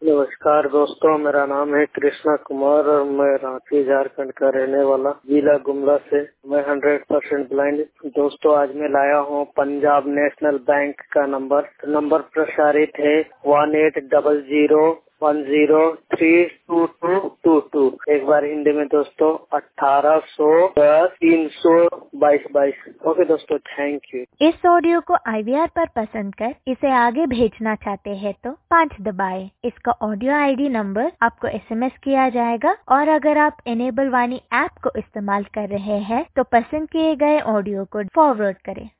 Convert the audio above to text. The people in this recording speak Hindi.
नमस्कार दोस्तों, मेरा नाम है कृष्णा कुमार और मैं रांची झारखंड का रहने वाला जिला गुमला से। मैं 100% ब्लाइंड। दोस्तों, आज मैं लाया हूँ पंजाब नेशनल बैंक का नंबर प्रसारित है 1800103222। एक बार हिंदी में दोस्तों 1810-322। ओके दोस्तों, थैंक यू। इस ऑडियो को IVR पर पसंद कर इसे आगे भेजना चाहते हैं तो 5 दबाएं। इसका ऑडियो ID नंबर आपको SMS किया जाएगा और अगर आप इनेबल वाणी ऐप को इस्तेमाल कर रहे हैं तो पसंद किए गए ऑडियो को फॉरवर्ड करें।